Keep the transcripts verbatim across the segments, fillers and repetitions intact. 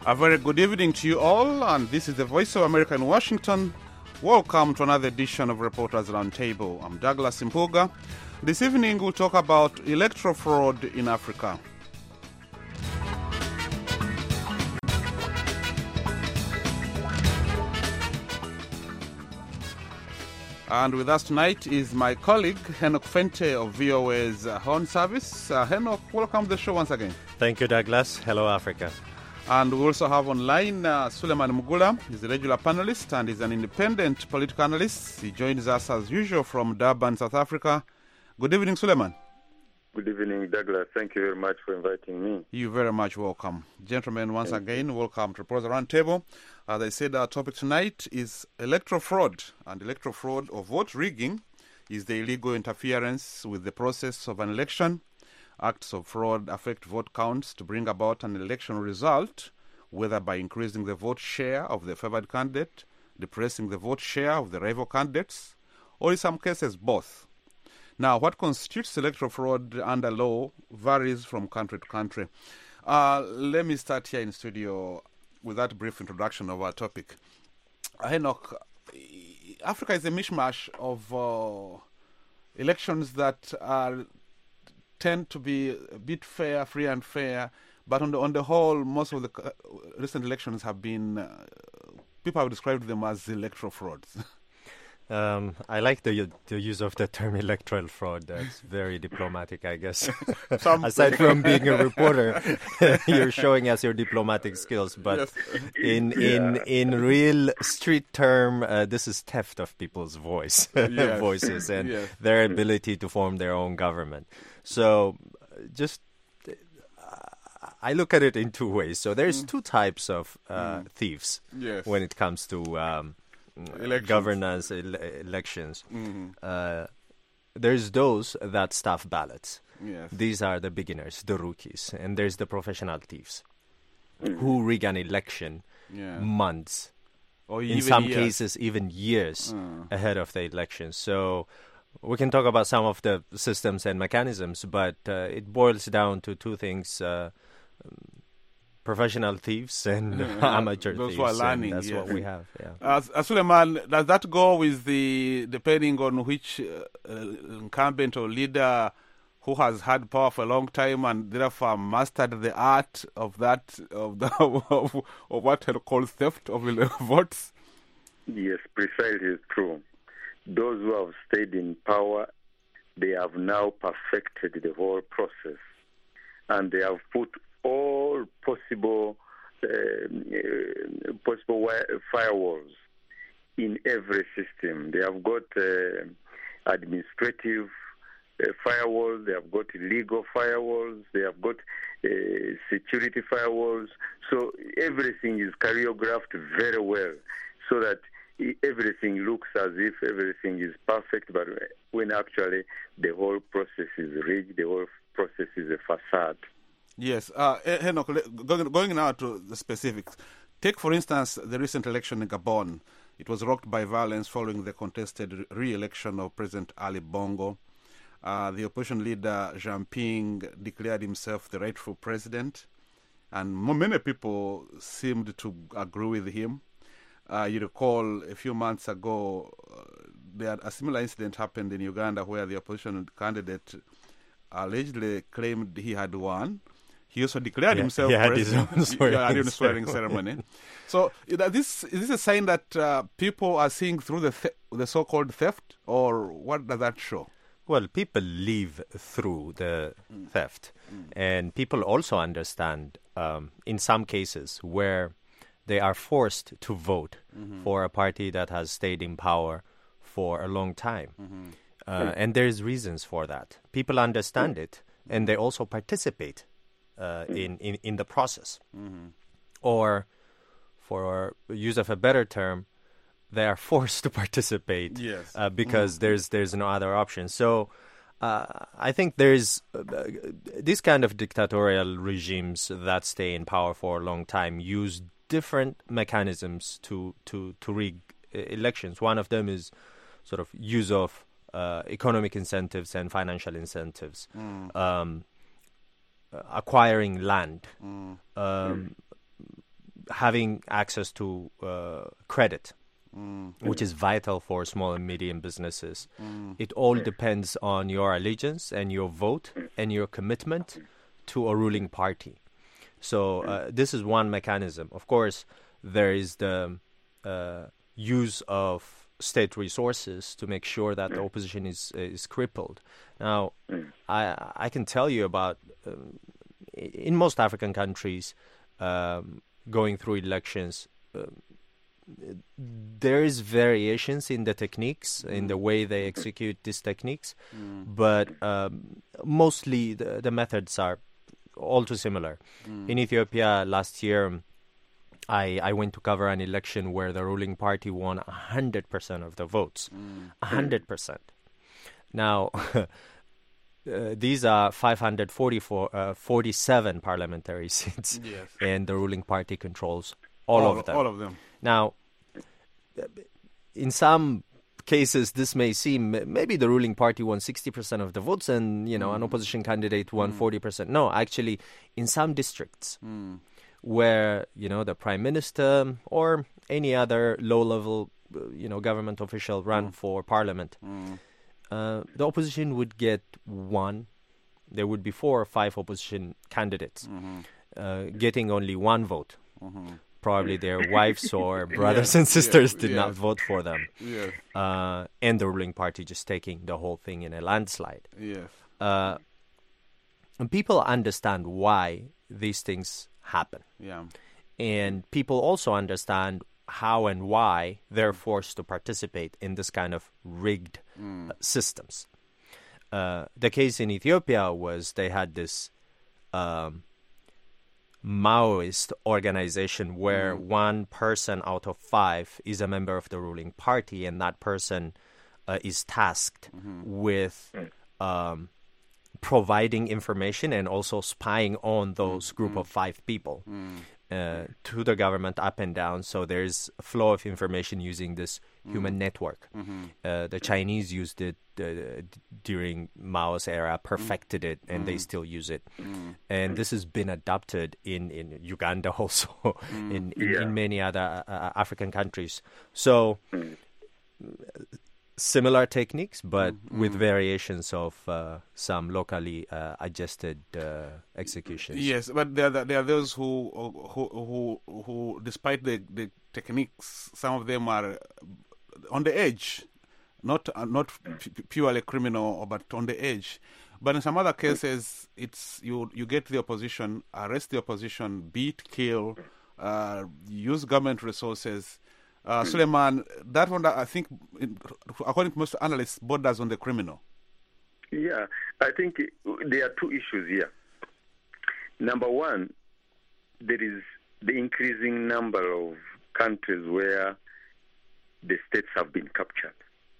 A very good evening to you all, and this is the Voice of America in Washington. Welcome to another edition of Reporters Roundtable. I'm Douglas Impuga. This evening we'll talk about electoral fraud in Africa. And with us tonight is my colleague, Henok Fente of V O A's uh, Horn Service. Uh, Henok, welcome to the show once again. Thank you, Douglas. Hello, Africa. And we also have online uh, Suleiman Mugula. He's a regular panelist and he's an independent political analyst. He joins us as usual from Durban, South Africa. Good evening, Suleiman. Good evening, Douglas. Thank you very much for inviting me. You're very much welcome. Gentlemen, once Thank again, you. welcome to Reporters Roundtable. As I said, our topic tonight is electoral fraud. And electoral fraud or vote rigging is the illegal interference with the process of an election. Acts of fraud affect vote counts to bring about an election result, whether by increasing the vote share of the favored candidate, depressing the vote share of the rival candidates, or in some cases both. Now, what constitutes electoral fraud under law varies from country to country. Uh, let me start here in studio with that brief introduction of our topic. Henok, Africa is a mishmash of uh, elections that are tend to be a bit fair, free and fair, but on the on the whole, most of the uh, recent elections have been, uh, people have described them as electoral frauds. Um, I like the the use of the term electoral fraud. That's very diplomatic, I guess. Aside from being a reporter, you're showing us your diplomatic skills. But yes. in in yeah. in real street term, uh, this is theft of people's voice, yes. voices, and yes. their ability to form their own government. So, just uh, I look at it in two ways. So there's mm. two types of uh, mm. thieves yes. when it comes to Um, Elections. governance ele- elections. Mm-hmm. Uh, there's those that stuff ballots. Yes. These are the beginners, the rookies, and there's the professional thieves mm-hmm. who rig an election yeah. months, or in some years. cases even years mm. ahead of the election. So we can talk about some of the systems and mechanisms, but uh, it boils down to two things. Uh, Professional thieves and yeah, amateur those thieves. Who are learning, that's yes. what we have. Yeah. As, as Suleiman, does that go with the depending on which uh, incumbent or leader who has had power for a long time and therefore mastered the art of that of the of, of what are called theft of votes? Yes, precisely true. Those who have stayed in power, they have now perfected the whole process, and they have put all possible uh, uh, possible wi- firewalls in every system. They have got uh, administrative uh, firewalls, they have got legal firewalls, they have got uh, security firewalls. So everything is choreographed very well so that everything looks as if everything is perfect, but when actually the whole process is rigged, the whole process is a facade. Yes. Uh, Henok, going, going now to the specifics. Take, for instance, the recent election in Gabon. It was rocked by violence following the contested re-election of President Ali Bongo. Uh, the opposition leader, Jean Ping, declared himself the rightful president, and many people seemed to agree with him. Uh, you recall a few months ago, uh, there a similar incident happened in Uganda where the opposition candidate allegedly claimed he had won. He also declared yeah, himself he had president. His own swearing, yeah, had swearing ceremony. So, is this is this a sign that uh, people are seeing through the th- the so-called theft, or what does that show? Well, people live through the mm. theft, mm. and people also understand, um, in some cases, where they are forced to vote mm-hmm. for a party that has stayed in power for a long time, mm-hmm. uh, and there's reasons for that. People understand mm. it, and they also participate. Uh, in, in, in the process. Mm-hmm. Or, for use of a better term, they are forced to participate yes. uh, because mm-hmm. there's there's no other option. So uh, I think there's uh, this kind of dictatorial regimes that stay in power for a long time use different mechanisms to, to, to rig elections. One of them is sort of use of uh, economic incentives and financial incentives. Mm. Um, Uh, acquiring land, mm. um, having access to uh, credit, Mm. which is vital for small and medium businesses. Mm. It all depends on your allegiance and your vote and your commitment to a ruling party. So uh, this is one mechanism. Of course, there is the uh, use of state resources to make sure that the opposition is is crippled. Now, I I can tell you about um, in most African countries um, going through elections. Uh, there is variations in the techniques, in the way they execute these techniques, Mm. but um, mostly the, the methods are all too similar. Mm. In Ethiopia last year, I, I went to cover an election where the ruling party won one hundred percent of the votes. Mm. one hundred percent. Now, uh, these are five hundred forty-four, uh, forty-seven parliamentary seats, Yes. and the ruling party controls all, all of them. All of them. Now, in some cases, this may seem maybe the ruling party won sixty percent of the votes and, you know, Mm. an opposition candidate won Mm. forty percent. No, actually, in some districts Mm. where, you know, the prime minister or any other low-level, uh, you know, government official run Mm. for parliament, Mm. uh, the opposition would get one. There would be four or five opposition candidates Mhm. uh, getting only one vote. Mhm. Probably their wives or brothers Yes, and sisters yes, did not yes. vote for them. Yes. Uh, and the ruling party just taking the whole thing in a landslide. Yes. Uh, and people understand why these things happen. Yeah. And people also understand how and why they're forced to participate in this kind of rigged Mm. uh, systems. Uh, the case in Ethiopia was they had this um, Maoist organization where Mm. one person out of five is a member of the ruling party, and that person uh, is tasked Mhm. with um, providing information and also spying on those group of five people Mm. uh, to the government up and down. So there's a flow of information using this human network. Mhm. Uh, the Chinese used it uh, d- during Mao's era, perfected it, and they still use it. Mm. And this has been adopted in, in Uganda also, in, in, Yeah. in many other uh, African countries. So Mm. similar techniques, but Mm, with mm. variations of uh, some locally uh, adjusted uh, executions. Yes, but there, are- there are those who, who, who, who, despite the, the techniques, some of them are on the edge, not uh, not p- purely criminal, but on the edge. But in some other cases, it's you you get the opposition, arrest the opposition, beat, kill, uh, use government resources. Uh, Suleiman, that one, I think, in, according to most analysts, borders on the criminal. Yeah, I think there are two issues here. Number one, there is the increasing number of countries where the states have been captured.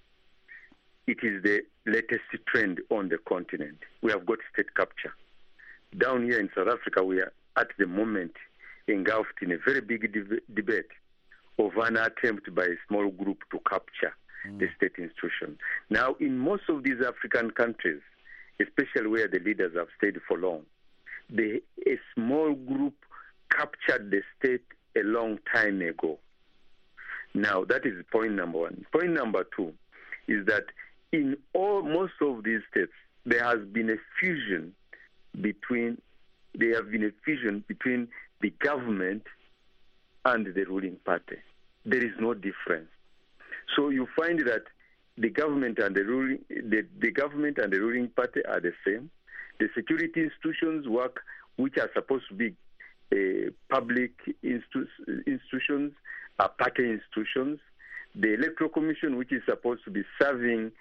It is the latest trend on the continent. We have got state capture. Down here in South Africa, we are at the moment engulfed in a very big deb- debate of an attempt by a small group to capture mm. the state institution. Now, in most of these African countries, especially where the leaders have stayed for long, the, a small group captured the state a long time ago. Now, that is point number one. Point number two is that in all most of these states, there has been a fusion between there have been a fusion between the government and the ruling party. There is no difference. So you find that the government and the ruling the, the government and the ruling party are the same. The security institutions work, which are supposed to be uh, public institu- institutions, are party institutions. The Electoral Commission, which is supposed to be serving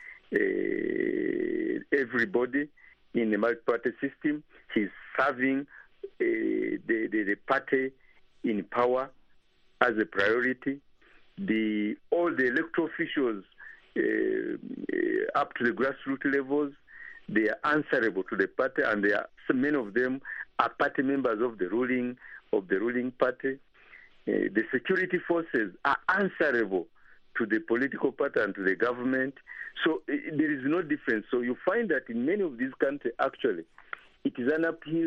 uh, everybody in the multi-party system, is serving uh, the, the, the party in power as a priority. The all the electoral officials uh, uh, up to the grassroots levels, they are answerable to the party, and they are many of them are party members of the ruling of the ruling party. Uh, the security forces are answerable to the political party and to the government. So uh, there is no difference. So you find that in many of these countries, actually, it is an uphill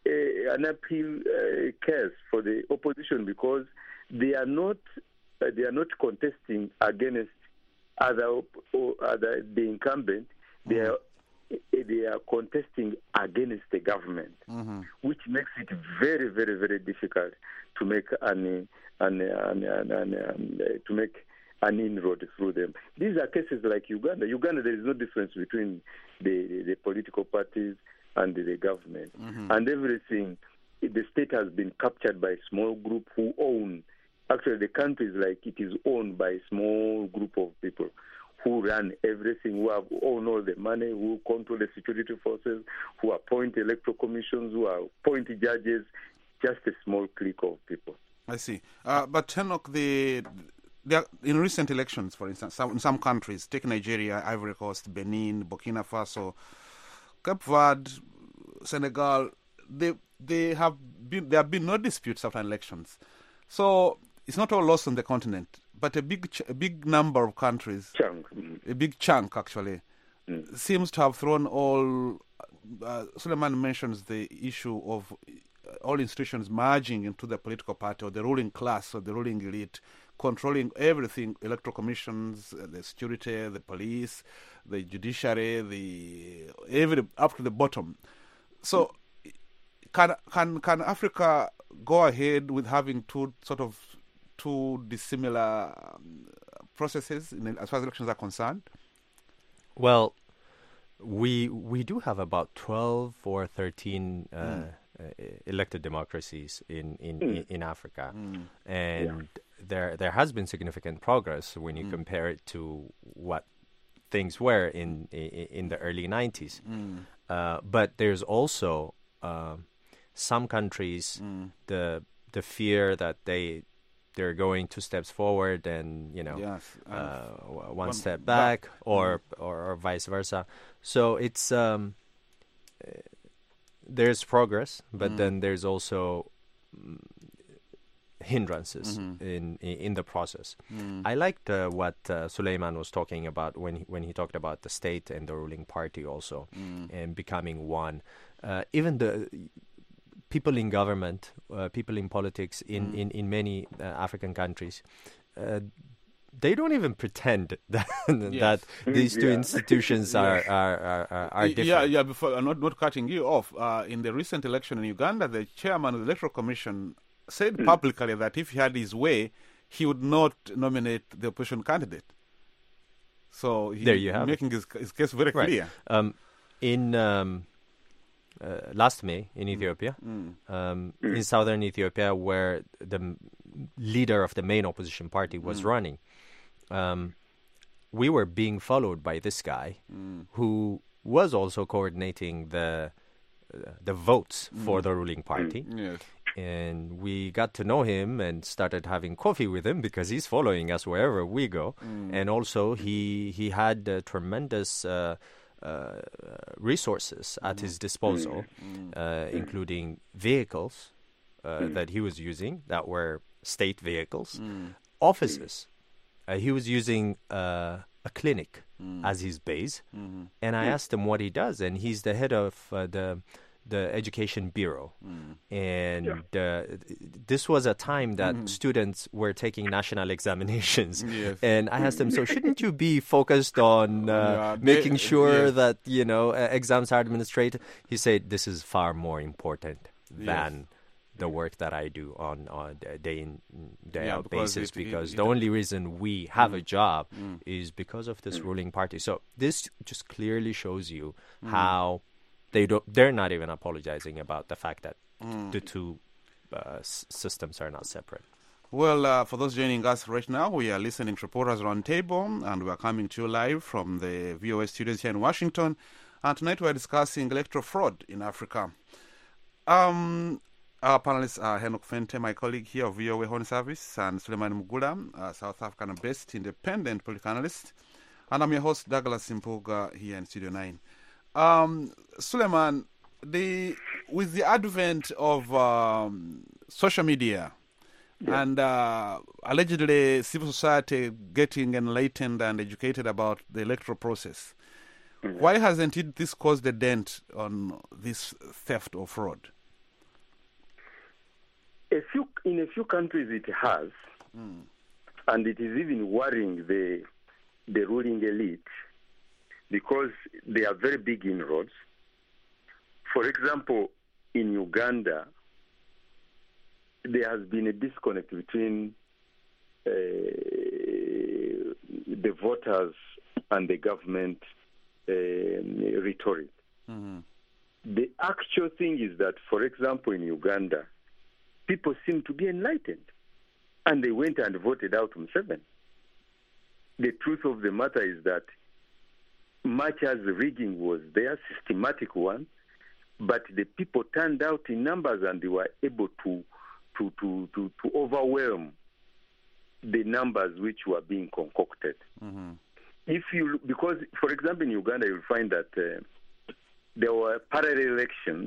a, an appeal uh, case for the opposition because they are not uh, they are not contesting against other or other the incumbent. They are they are contesting against the government, mm-hmm. which makes it very very very difficult to make an an, an, an, an, an to make an inroad through them. These are cases like Uganda. Uganda, there is no difference between the, the, the political parties and the, the government. Mm-hmm. And everything, the state has been captured by a small group who own. Actually, the country is like it is owned by a small group of people who run everything, who have, own all the money, who control the security forces, who appoint electoral commissions, who appoint judges, just a small clique of people. I see. Uh, but, Enoch, the... There, in recent elections, for instance, some, in some countries, take Nigeria, Ivory Coast, Benin, Burkina Faso, Cape Verde, Senegal, they they have been there have been no disputes after elections. So it's not all lost on the continent, but a big ch- a big number of countries, chunk. a big chunk actually, mm. seems to have thrown all. Uh, Suleiman mentions the issue of all institutions merging into the political party or the ruling class or the ruling elite, controlling everything, electoral commissions, the security, the police, the judiciary, the every up to the bottom. So can can can Africa go ahead with having two sort of two dissimilar um, processes in, as far as elections are concerned? Well, we we do have about twelve or thirteen uh, mm. uh, elected democracies in in, mm. in, in Africa, mm. and yeah. there there has been significant progress when you mm. compare it to what things were in in, in the early nineties. Mm. Uh, but there's also uh, some countries mm. the the fear that they they're going two steps forward and, you know, yes. uh, one, one step back, back. Or, mm. or or vice versa. So it's um, uh, there's progress, but mm. then there's also um, hindrances mm-hmm. in, in in the process. Mm. I liked uh, what uh, Suleiman was talking about when he, when he talked about the state and the ruling party also mm. and becoming one. Uh, even the people in government, uh, people in politics in, mm. in, in many uh, African countries, uh, they don't even pretend that yes. that these two yeah. institutions are, yes. are, are, are, are different. Yeah, yeah. Before I'm not, not cutting you off. Uh, in the recent election in Uganda, the chairman of the Electoral Commission said mm. publicly that if he had his way, he would not nominate the opposition candidate. So he's there you have making his, his case very right. clear. Um, in um, uh, last May in Ethiopia, mm. Um, mm. in southern Ethiopia, where the m- leader of the main opposition party was mm. running, um, we were being followed by this guy mm. who was also coordinating the uh, the votes mm. for the ruling party. Yes. And we got to know him and started having coffee with him because he's following us wherever we go. Mm. And also he he had uh, tremendous uh, uh, resources at mm. his disposal, mm. uh, including vehicles uh, mm. that he was using that were state vehicles, mm. offices. Uh, he was using uh, a clinic mm. as his base. Mm-hmm. And I asked him what he does, and he's the head of uh, the... the education bureau. Mm. And yeah. uh, this was a time that mm. students were taking national examinations. Yes. And I asked him, so shouldn't you be focused on uh, yeah, making they, sure yes. that, you know, uh, exams are administrated? He said, this is far more important yes. than the work that I do on, on a day in, day yeah, out because basis, it, because it, it, the it, only reason we have mm. a job mm. is because of this mm. ruling party. So this just clearly shows you mm. how They don't, they're not even apologizing about the fact that mm. the two uh, s- systems are not separate. Well, uh, for those joining us right now, we are listening to Reporters Roundtable, and we are coming to you live from the V O A studios here in Washington. And tonight we are discussing electoral fraud in Africa. Um, our panelists are Enoch Fente, my colleague here of V O A Horn Service, and Suleiman Mugula, a South African-based independent political analyst. And I'm your host, Douglas Simpuga, here in Studio nine. Um, Suleiman, the with the advent of um, social media yeah. and uh, allegedly civil society getting enlightened and educated about the electoral process, mm-hmm. why hasn't it this caused a dent on this theft or fraud? a few in a few countries it has, mm. and it is even worrying the the ruling elite because they are very big inroads. For example, in Uganda, there has been a disconnect between uh, the voters and the government uh, rhetoric. Mm-hmm. The actual thing is that, for example, in Uganda, people seem to be enlightened, and they went and voted out Museveni. The truth of the matter is that much as the rigging was there, systematic one, but the people turned out in numbers and they were able to to, to, to, to overwhelm the numbers which were being concocted. Mm-hmm. If you, because, for example, in Uganda, you'll find that uh, there were parallel elections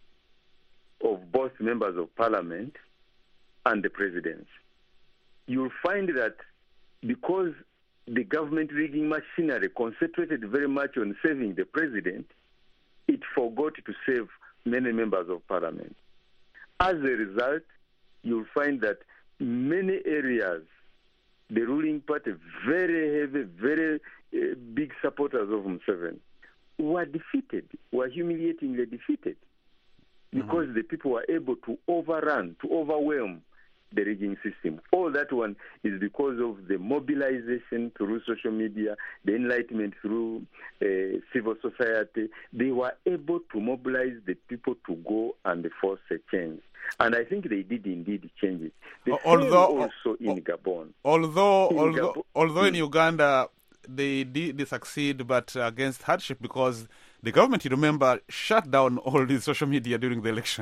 of both members of parliament and the presidents. You'll find that because the government rigging machinery concentrated very much on saving the president, it forgot to save many members of parliament. As a result, you'll find that many areas, the ruling party, very heavy, very uh, big supporters of Museveni, were defeated, were humiliatingly defeated, because mm-hmm. the people were able to overrun, to overwhelm the rigging system. All that one is because of the mobilization through social media, the enlightenment through uh, civil society. They were able to mobilize the people to go and force a change. And I think they did indeed change it. The although also in Gabon. Although, in although, Gabon, although in Uganda they did they succeed, but against hardship, because the government, you remember, shut down all the social media during the election.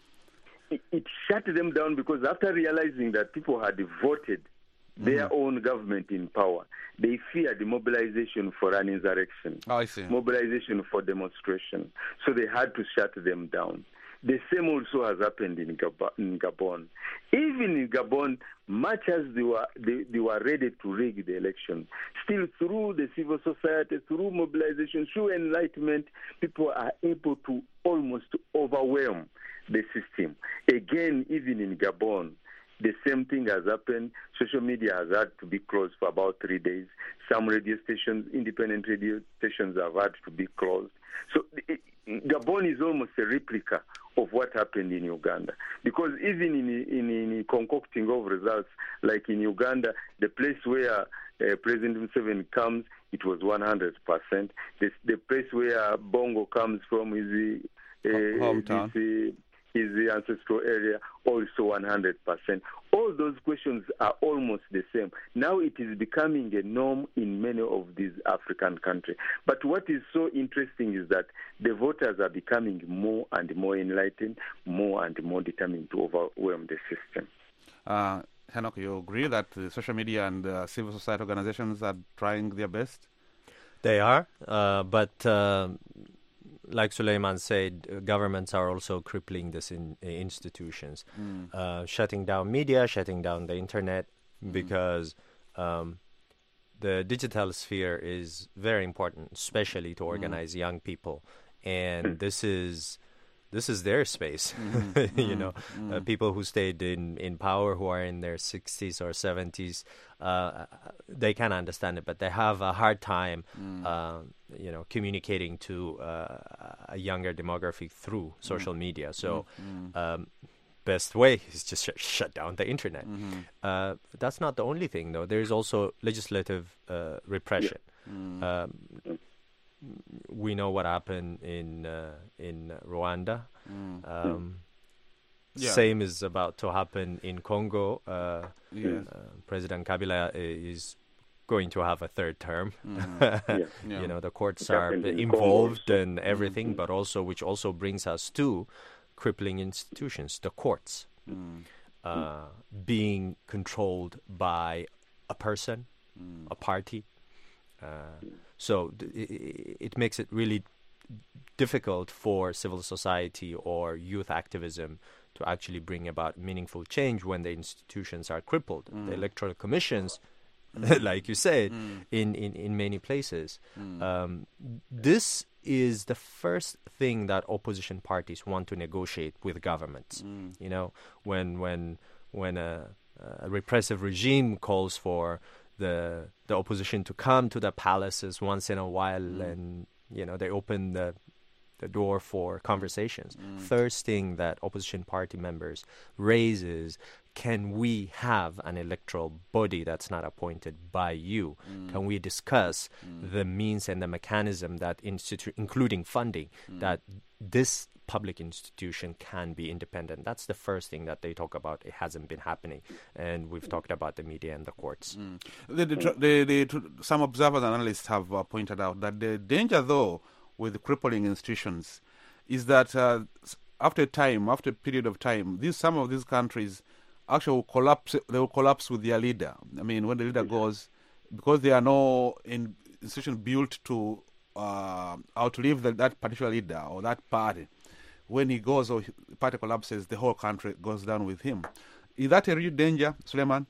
it, it shut them down because after realizing that people had voted their mm-hmm. own government in power, they feared the mobilization for an insurrection. Oh, I see. Mobilization for demonstration. So they had to shut them down. The same also has happened in Gabon. Even in Gabon, much as they were they, they were ready to rig the election, still through the civil society, through mobilization, through enlightenment, people are able to almost overwhelm the system. Again, even in Gabon, the same thing has happened. Social media has had to be closed for about three days. Some radio stations, independent radio stations, have had to be closed. So it, Gabon is almost a replica of what happened in Uganda. Because even in, in, in concocting of results, like in Uganda, the place where uh, President Museveni comes, it was one hundred percent. The, the place where Bongo comes from is uh, hometown. This, uh, is the ancestral area, also one hundred percent. All those questions are almost the same. Now it is becoming a norm in many of these African countries. But what is so interesting is that the voters are becoming more and more enlightened, more and more determined to overwhelm the system. Uh, Henoch, you agree that the social media and uh, civil society organizations are trying their best? They are, uh, but... Uh, like Suleiman said, uh, governments are also crippling these in, uh, institutions, mm. uh, shutting down media, shutting down the internet, mm. because um, the digital sphere is very important, especially to organize mm. young people, and this is this is their space. Mm. you know, mm. uh, people who stayed in, in power, who are in their sixties or seventies, uh, they can understand it, but they have a hard time. Mm. Uh, you know, communicating to uh, a younger demographic through social mm. media. So mm. um, best way is just sh- shut down the internet. Mm-hmm. Uh, that's not the only thing, though. There is also legislative uh, repression. Yeah. Mm. Um, we know what happened in uh, in Rwanda. Mm. Um, yeah. Same is about to happen in Congo. Uh, yeah. uh, President Kabila is going to have a third term. Mm. yeah. Yeah. You know, the courts are involved and everything, mm-hmm. but also, which also brings us to crippling institutions, the courts, mm. uh, being controlled by a person, mm. a party. Uh, so th- it, it makes it really difficult for civil society or youth activism to actually bring about meaningful change when the institutions are crippled. Mm. The electoral commissions like you said, mm. in, in, in many places. Mm. Um, this is the first thing that opposition parties want to negotiate with governments. Mm. You know, when when when a, a repressive regime calls for the the opposition to come to the palaces once in a while, mm. and you know they open the the door for conversations. Mm. First thing that opposition party members raise is, can we have an electoral body that's not appointed by you? Mm. Can we discuss mm. the means and the mechanism that, institu- including funding, mm. that this public institution can be independent? That's the first thing that they talk about. It hasn't been happening. And we've talked about the media and the courts. Mm. The, the, the, the, some observers and analysts have uh, pointed out that the danger, though, with crippling institutions is that uh, after time, after a period of time, these some of these countries actually will collapse. They will collapse with their leader. I mean, when the leader goes, because there are no in, institutions built to uh, outlive the, that particular leader or that party. When he goes or the party collapses, the whole country goes down with him. Is that a real danger, Suleiman?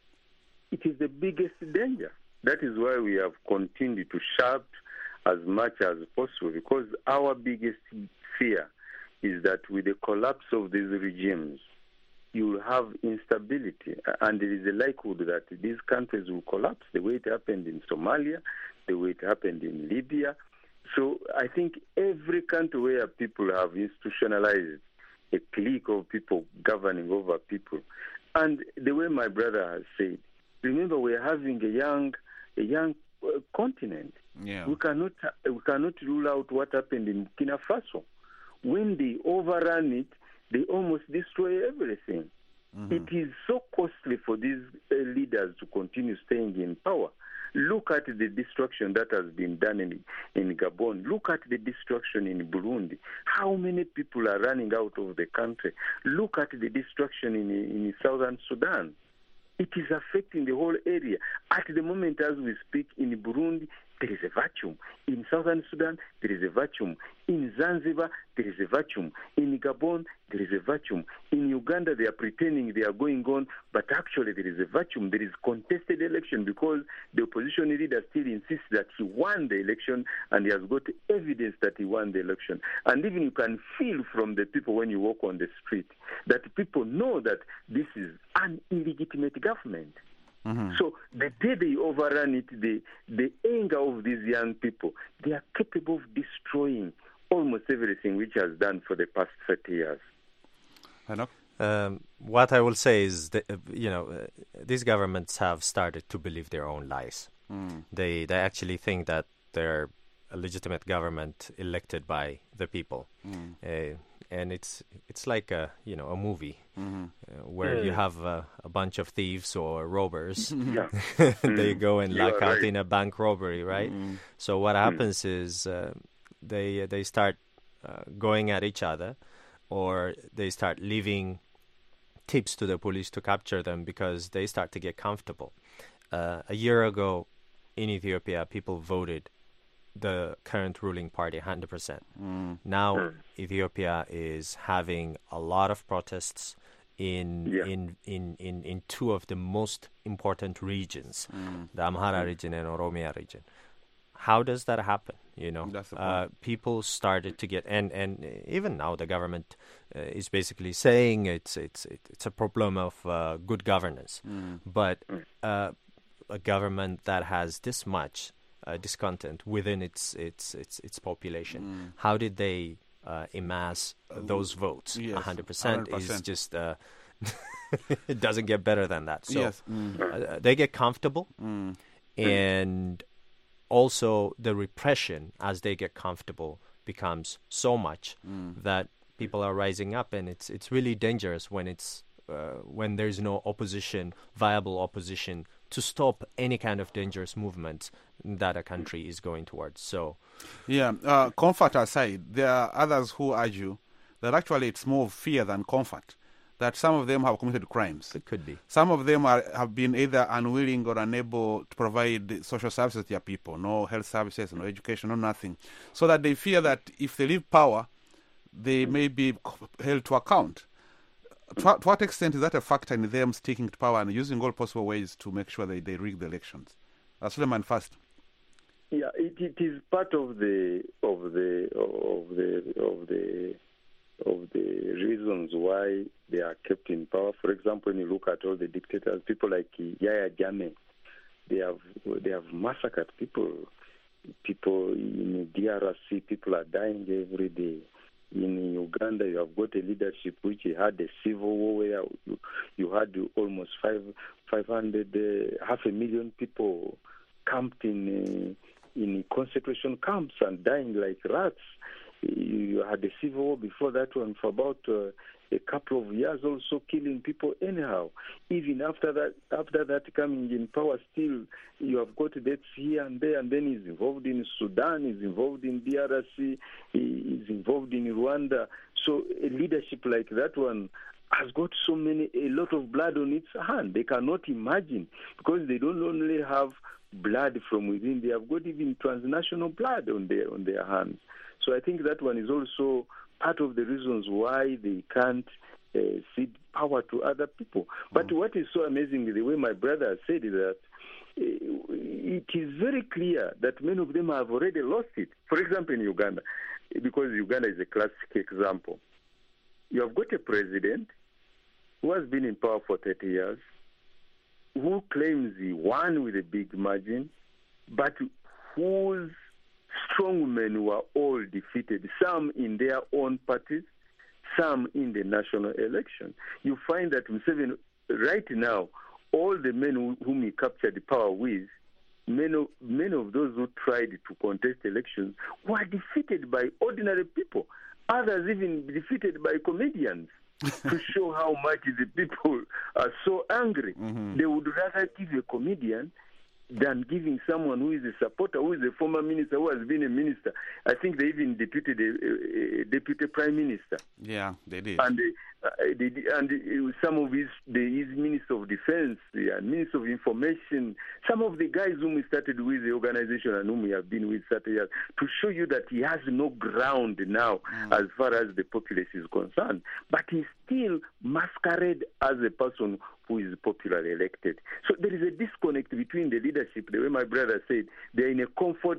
It is the biggest danger. That is why we have continued to shout as much as possible, because our biggest fear is that with the collapse of these regimes, you will have instability, and there is a likelihood that these countries will collapse the way it happened in Somalia, the way it happened in Libya. So I think every country where people have institutionalized a clique of people governing over people, and the way my brother has said, remember we're having a young, a young uh, continent. Yeah. We cannot we cannot rule out what happened in Burkina Faso. When they overrun it, they almost destroy everything. Mm-hmm. It is so costly for these uh, leaders to continue staying in power. Look at the destruction that has been done in, in Gabon. Look at the destruction in Burundi. How many people are running out of the country? Look at the destruction in, in southern Sudan. It is affecting the whole area. At the moment as we speak in Burundi, there is a vacuum. In southern Sudan, there is a vacuum. In Zanzibar, there is a vacuum. In Gabon, there is a vacuum. In Uganda, they are pretending they are going on, but actually there is a vacuum. There is contested election because the opposition leader still insists that he won the election and he has got evidence that he won the election. And even you can feel from the people when you walk on the street that people know that this is an illegitimate government. Mm-hmm. So the day they overrun it, the, the anger of these young people, they are capable of destroying almost everything which has done for the past thirty years. Um, what I will say is that, uh, you know, uh, these governments have started to believe their own lies. Mm. They they actually think that they're a legitimate government elected by the people. Mm. Uh, And it's it's like a you know a movie mm-hmm. uh, where yeah. you have uh, a bunch of thieves or robbers. Yeah. They go and lock yeah, out right. in a bank robbery, right? Mm-hmm. So what happens mm. is uh, they they start uh, going at each other, or they start leaving tips to the police to capture them because they start to get comfortable. Uh, a year ago, in Ethiopia, people voted the current ruling party one hundred percent. Mm. Now mm. Ethiopia is having a lot of protests in yeah. in, in, in, in two of the most important regions, mm. the Amhara mm. region and Oromia region. How does that happen? You know, uh, people started to get, and, and even now the government uh, is basically saying it's it's it's a problem of uh, good governance. Mm. But uh, a government that has this much Uh, discontent within its its its its population. Mm. How did they uh, amass those votes? Yes, one hundred percent is just uh, it doesn't get better than that. So yes. mm. uh, they get comfortable, mm. and also the repression as they get comfortable becomes so much mm. that people are rising up, and it's it's really dangerous when it's uh, when there's no opposition, viable opposition, to stop any kind of dangerous movement that a country is going towards. So, yeah, uh, comfort aside, there are others who argue that actually it's more fear than comfort, that some of them have committed crimes. It could be. Some of them are, have been either unwilling or unable to provide social services to their people, no health services, no education, no nothing. So that they fear that if they leave power, they may be held to account. to, what- to what extent is that a factor in them sticking to power and using all possible ways to make sure they, they rig the elections? Uh, Suleiman first. Yeah, it, it is part of the of the of the of the of the reasons why they are kept in power. For example, when you look at all the dictators, people like Yahya Jammeh, they have they have massacred people. People in D R C, people are dying every day. In Uganda, you have got a leadership which had a civil war where you, you had almost five five hundred uh, half a million people camped in uh, in concentration camps and dying like rats. You had a civil war before that one for about uh, a couple of years, also killing people anyhow. Even after that, after that coming in power, still you have got deaths here and there. And then he's involved in Sudan, he's involved in D R C, he's involved in Rwanda. So a leadership like that one has got so many, a lot of blood on its hand. They cannot imagine, because they don't only have blood from within, they have got even transnational blood on their on their hands. So I think that one is also part of the reasons why they can't uh, cede power to other people. But mm. what is so amazing, the way my brother said, is that uh, it is very clear that many of them have already lost it. For example, in Uganda, because Uganda is a classic example. You have got a president who has been in power for thirty years, who claims he won with a big margin, but whose strongmen were all defeated, some in their own parties, some in the national election. You find that Museveni, right now, all the men who, whom he captured power with, many of, many of those who tried to contest elections were defeated by ordinary people. Others even defeated by comedians. To show how much the people are so angry. Mm-hmm. They would rather give a comedian than giving someone who is a supporter, who is a former minister, who has been a minister. I think they even deputed a, a, a deputy prime minister. Yeah, they did. And uh, they, and uh, some of his, the, his minister of defense, the minister of information, some of the guys whom he started with the organization and whom we have been with thirty years, to show you that he has no ground now mm. as far as the populace is concerned. But he still masquerade as a person who is popularly elected. So there is a disconnect between the leadership, the way my brother said, they're in a comfort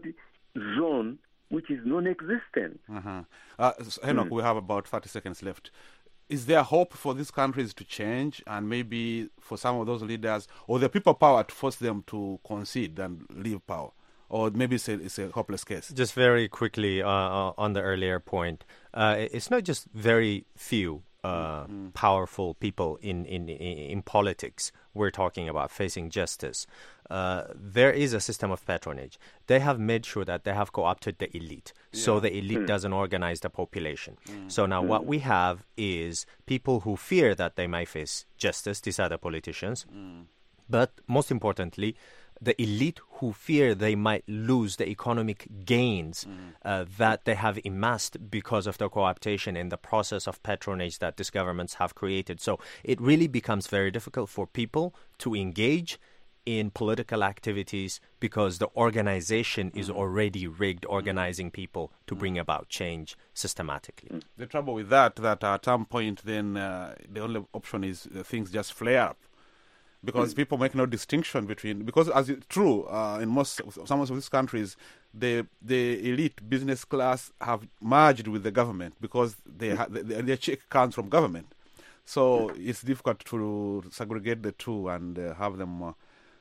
zone which is non-existent. Uh-huh. Uh, so, Enoch, mm. we have about thirty seconds left. Is there hope for these countries to change, and maybe for some of those leaders or the people power to force them to concede and leave power? Or maybe it's a, it's a hopeless case? Just very quickly uh, on the earlier point, uh, it's not just very few Uh, mm-hmm. powerful people in, in, in politics we're talking about facing justice. Uh, there is a system of patronage. They have made sure that they have co-opted the elite, yeah. so the elite mm. doesn't organize the population. Mm. So now mm. what we have is people who fear that they might face justice, these are the politicians, mm. but most importantly, the elite who fear they might lose the economic gains mm. uh, that they have amassed because of the co-optation in the process of patronage that these governments have created. So it really becomes very difficult for people to engage in political activities because the organization mm. is already rigged, organizing people to mm. bring about change systematically. Mm. The trouble with that, that at some point then uh, the only option is uh, things just flare up. Because mm. people make no distinction between, because as it's true, uh, in most, some of these countries, the the elite business class have merged with the government because they ha- the, their check comes from government. So it's difficult to segregate the two and uh, have them. Uh,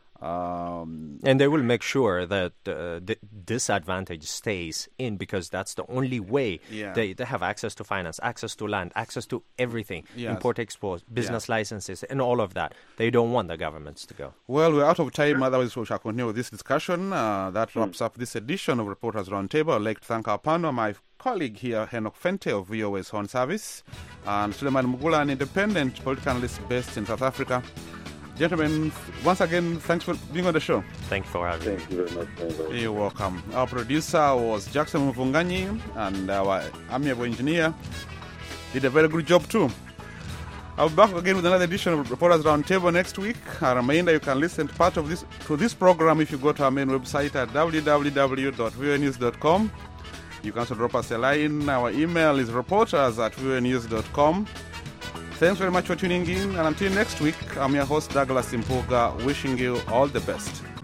um, and they will make sure that uh, the disadvantage stays in, because that's the only way yeah. they, they have access to finance, access to land, access to everything, yes. import, export, business yes. licenses, and all of that. They don't want the governments to go. Well, we're out of time. Otherwise, we shall continue with this discussion. Uh, that wraps up this edition of Reporters Roundtable. I'd like to thank our panel, my colleague here, Enoch Fente of V O A's Horn Service, and Suleiman Mugula, an independent political analyst based in South Africa. Gentlemen, once again, thanks for being on the show. Thank you for having me. Thank you very much. You're welcome. Our producer was Jackson Mvunganyi, and our amiable engineer did a very good job too. I'll be back again with another edition of Reporters Roundtable next week. A reminder, you can listen to part of this to this program if you go to our main website at w w w dot v o a news dot com. You can also drop us a line. Our email is reporters at v o a news dot com. Thanks very much for tuning in, and until next week, I'm your host Douglas Impuga, wishing you all the best.